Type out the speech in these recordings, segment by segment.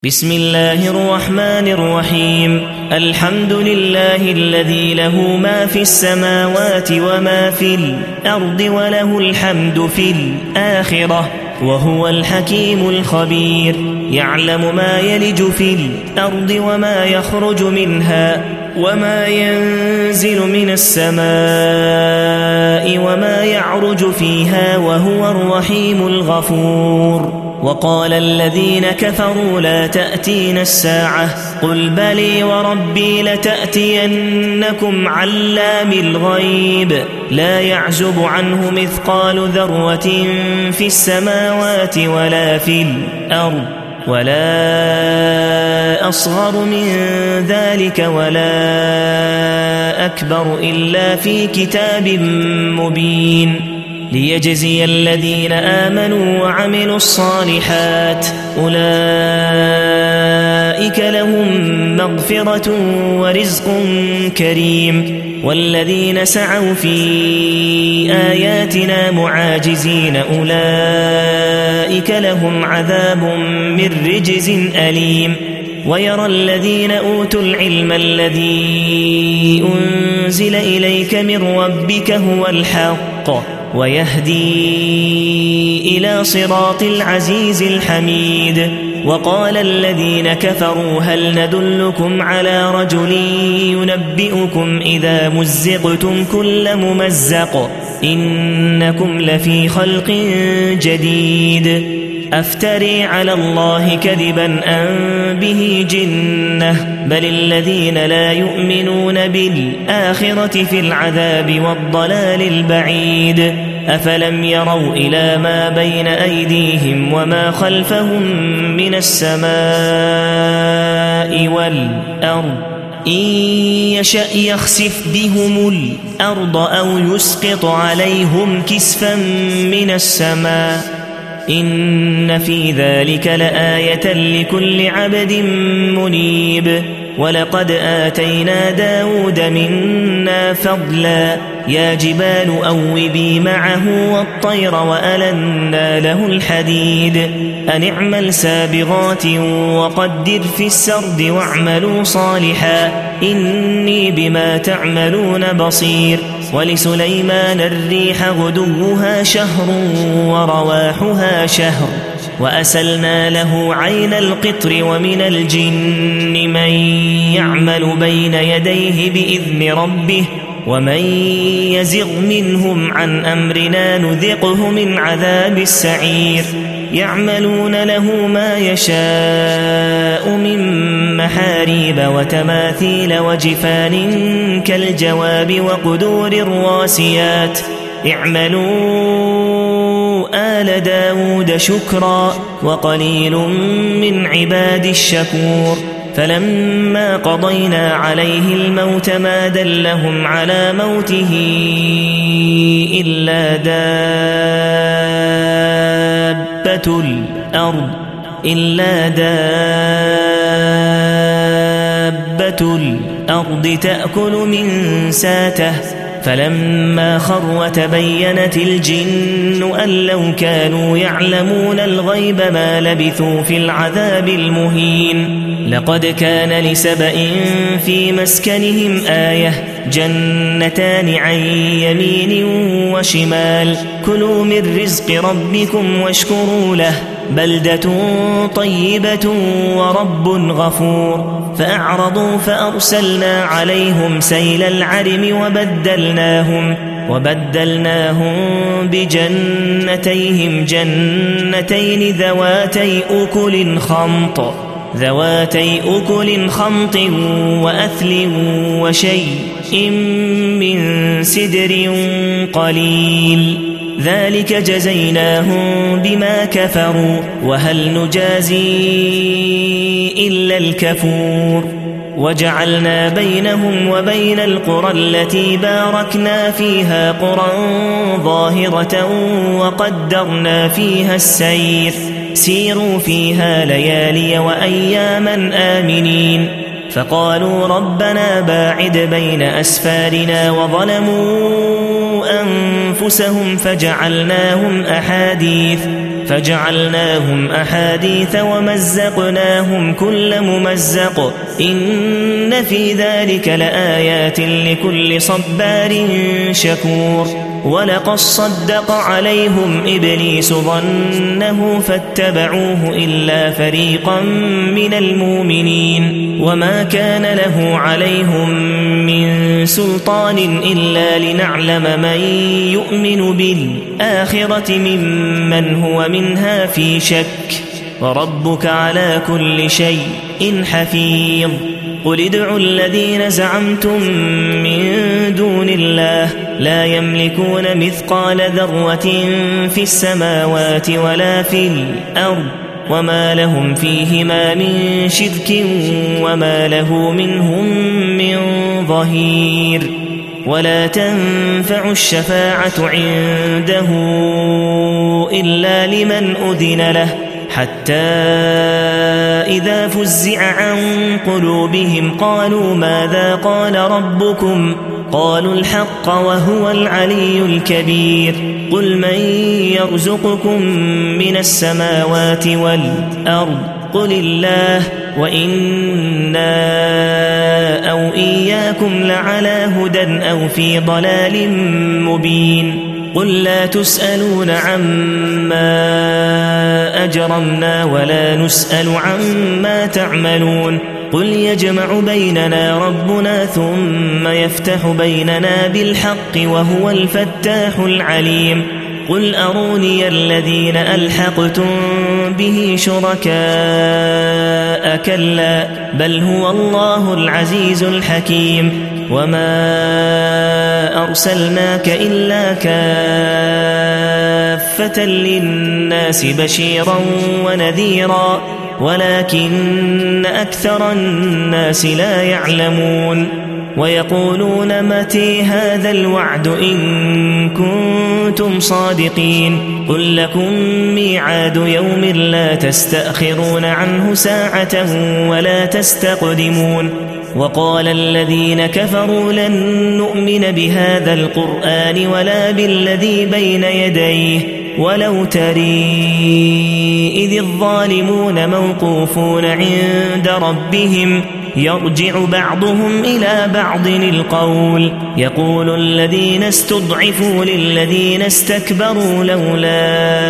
بسم الله الرحمن الرحيم. الحمد لله الذي له ما في السماوات وما في الأرض وله الحمد في الآخرة وهو الحكيم الخبير. يعلم ما يلج في الأرض وما يخرج منها وما ينزل من السماء وما يعرج فيها وهو الرحيم الغفور. وقال الذين كفروا لا تأتينا الساعة قل بلي وربي لتأتينكم علام الغيب لا يعزب عنه مثقال ذرة في السماوات ولا في الأرض ولا أصغر من ذلك ولا أكبر إلا في كتاب مبين ليجزي الذين آمنوا وعملوا الصالحات أولئك لهم مغفرة ورزق كريم. والذين سعوا في آياتنا معاجزين أولئك لهم عذاب من رجز أليم. ويرى الذين أوتوا العلم الذي أنزل إليك من ربك هو الحق ويهدي إلى صراط العزيز الحميد. وقال الذين كفروا هل ندلكم على رجل ينبئكم إذا مزقتم كل ممزق إنكم لفي خلق جديد أفتري على الله كذبا أم به جنة بل الذين لا يؤمنون بالآخرة في العذاب والضلال البعيد. أفلم يروا إلى ما بين أيديهم وما خلفهم من السماء والأرض إن يشأ يخسف بهم الأرض أو يسقط عليهم كسفا من السماء إن في ذلك لآية لكل عبد منيب. ولقد آتينا داود منا فضلا يا جبال أوبي معه والطير وألنا له الحديد أن اعمل سابغات وقدر في السرد واعملوا صالحا إني بما تعملون بصير. ولسليمان الريح غدوها شهر ورواحها شهر وأسلنا له عين القطر ومن الجن من يعمل بين يديه بإذن ربه ومن يزغ منهم عن أمرنا نذقه من عذاب السعير. يعملون له ما يشاء من محاريب وتماثيل وجفان كالجواب وقدور الراسيات اعملوا آل داود شكرا وقليل من عباد الشكور. فلما قضينا عليه الموت ما دلهم على موته إلا دابة الأرض تأكل من ساته فلما خر تبينت الجن أن لو كانوا يعلمون الغيب ما لبثوا في العذاب المهين. لقد كان لسبإ في مسكنهم آية جنتان عن يمين وشمال كلوا من رزق ربكم واشكروا له بلدة طيبة ورب غفور. فأعرضوا فأرسلنا عليهم سيل العرم وبدلناهم بجنتيهم جنتين ذواتي أكل خمط وأثل وشيء من سدر قليل ذلك جزيناهم بما كفروا وهل نجازي إلا الكفور. وجعلنا بينهم وبين القرى التي باركنا فيها قرى ظاهرة وقدرنا فيها السير سيروا فيها ليالي وأياما آمنين. فقالوا ربنا باعد بين أسفارنا وظلموا أنفسهم فجعلناهم أحاديث فجعلناهم أحاديث ومزقناهم كل ممزق إن في ذلك لآيات لكل صبار شكور ولقد صدق عليهم إبليس ظنه فاتبعوه إلا فريقا من المؤمنين وما كان له عليهم من سلطان إلا لنعلم من يؤمن بالآخرة ممن هو منها في شك وربك على كل شيء حفيظ قل ادعوا الذين زعمتم من دون الله لا يملكون مثقال ذرة في السماوات ولا في الأرض وما لهم فيهما من شرك وما له منهم من ظهير ولا تنفع الشفاعة عنده إلا لمن أذن له حتى إذا فزع عن قلوبهم قالوا ماذا قال ربكم قالوا الحق وهو العلي الكبير قل من يرزقكم من السماوات والأرض قل الله وإنا أو إياكم لعلى هدى أو في ضلال مبين قل لا تسألون عما أجرمنا ولا نسأل عما تعملون قل يجمع بيننا ربنا ثم يفتح بيننا بالحق وهو الفتاح العليم قل أروني الذين ألحقتم به شركاء كلا بل هو الله العزيز الحكيم وما أرسلناك إلا كافة للناس بشيرا ونذيرا ولكن أكثر الناس لا يعلمون ويقولون متى هذا الوعد إن كنتم صادقين قل لكم ميعاد يوم لا تستأخرون عنه ساعة ولا تستقدمون وقال الذين كفروا لن نؤمن بهذا القرآن ولا بالذي بين يديه ولو تري إذ الظالمون موقوفون عند ربهم يرجع بعضهم إلى بعض القول يقول الذين استضعفوا للذين استكبروا لولا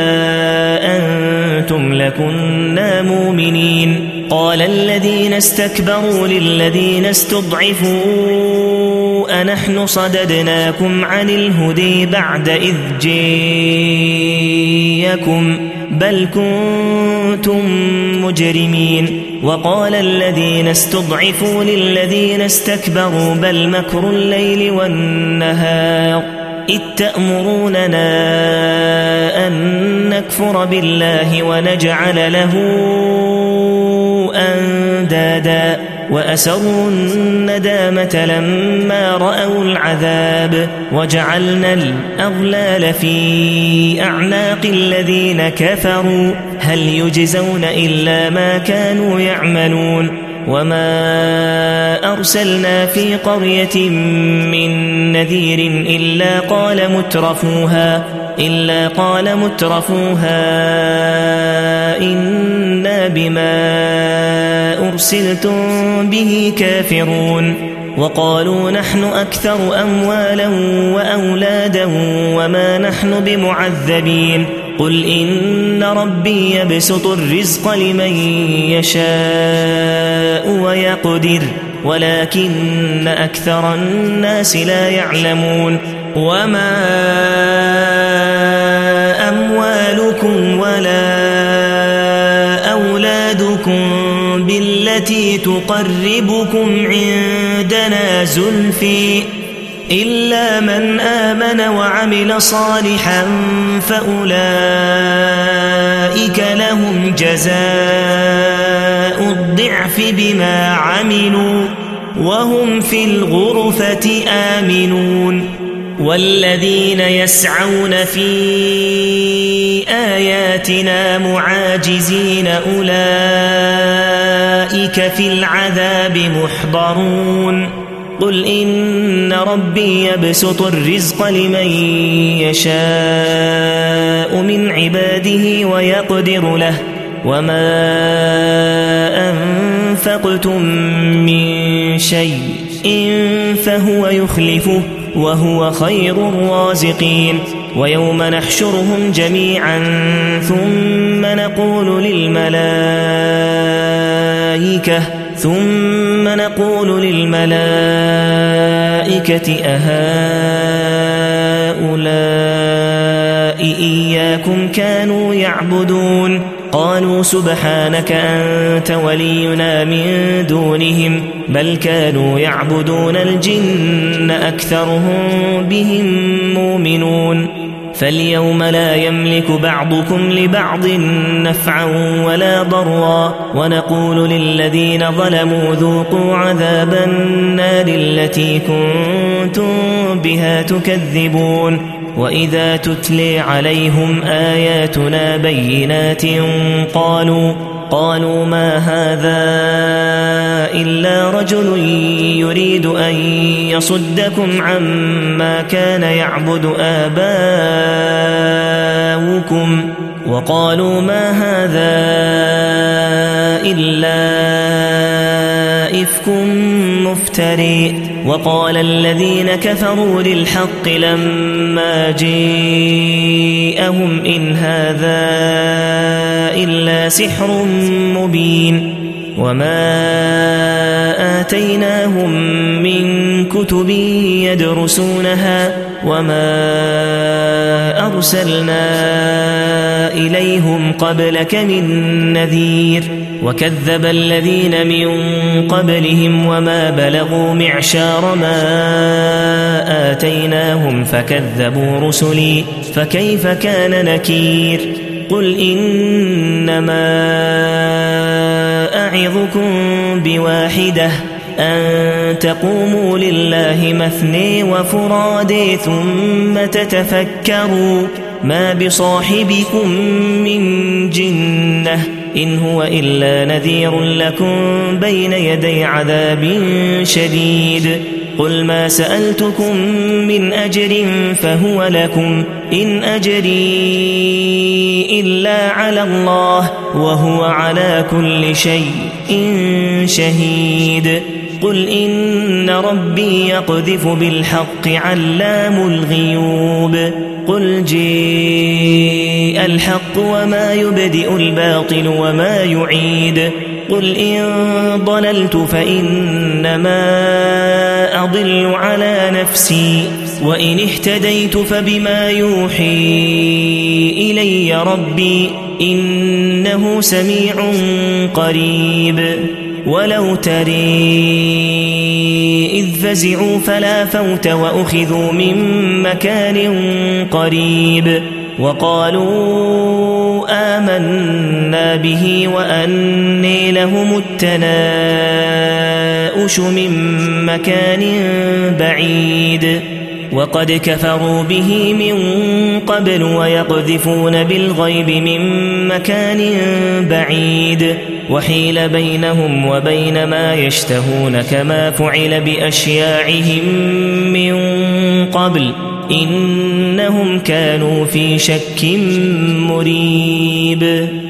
أنتم لكنا مؤمنين قال الذين استكبروا للذين استضعفوا أنحن صددناكم عن الهدى بعد إذ جاءكم بل كنتم مجرمين وقال الذين استضعفوا للذين استكبروا بل مكر الليل والنهار إذ تأمروننا أن نكفر بالله ونجعل له أندادا وأسروا الندامة لما رأوا العذاب وجعلنا الأغلال في أعناق الذين كفروا هل يجزون إلا ما كانوا يعملون وما أرسلنا في قرية من نذير إلا قال مترفوها إنا بما أرسلتم به كافرون وقالوا نحن أكثر أموالا وأولادا وما نحن بمعذبين قل إن ربي يبسط الرزق لمن يشاء ويقدر ولكن أكثر الناس لا يعلمون وما أموالكم ولا أولادكم بالتي تقربكم عندنا زلفي إلا من آمن وعمل صالحا فأولئك لهم جزاء الضعف بما عملوا وهم في الغرفة آمنون والذين يسعون في آياتنا معاجزين أولئك في العذاب محضرون قل إن ربي يبسط الرزق لمن يشاء من عباده ويقدر له وما أنفقتم من شيء فهو يخلفه وهو خير الرازقين ويوم نحشرهم جميعا ثم نقول للملائكة أهؤلاء إياكم كانوا يعبدون قالوا سبحانك أنت ولينا من دونهم بل كانوا يعبدون الجن أكثرهم بهم مؤمنون فاليوم لا يملك بعضكم لبعض نفعا ولا ضرا ونقول للذين ظلموا ذوقوا عذاب النار التي كنتم بها تكذبون وإذا تتلي عليهم آياتنا بينات قالوا ما هذا إلا رجل يريد أن يصدكم عما كان يعبد آباؤكم وقالوا ما هذا إلا إفك مفتري وقال الذين كفروا للحق لما جاءهم إن هذا إلا سحر مبين وما آتيناهم من كتب يدرسونها وما أرسلنا إليهم قبلك من نذير وكذب الذين من قبلهم وما بلغوا معشار ما آتيناهم فكذبوا رسلي فكيف كان نكير قل إنما أعظكم بواحدة أن تقوموا لله مثني وفرادي ثم تتفكروا ما بصاحبكم من جنة إن هو إلا نذير لكم بين يدي عذاب شديد قل ما سألتكم من أجر فهو لكم إن أجري إلا على الله وهو على كل شيء شهيد قل إن ربي يقذف بالحق علام الغيوب قل جاء الحق وما يبدئ الباطل وما يعيد قل إن ضللت فإنما أضل على نفسي وإن اهتديت فبما يوحي إلي ربي إنه سميع قريب ولو تري إذ فزعوا فلا فوت وأخذوا من مكان قريب وقالوا آمنا به وأني لهم التناؤش من مكان بعيد وقد كفروا به من قبل ويقذفون بالغيب من مكان بعيد وحيل بينهم وبين ما يشتهون كما فعل بأشياعهم من قبل إنهم كانوا في شك مريب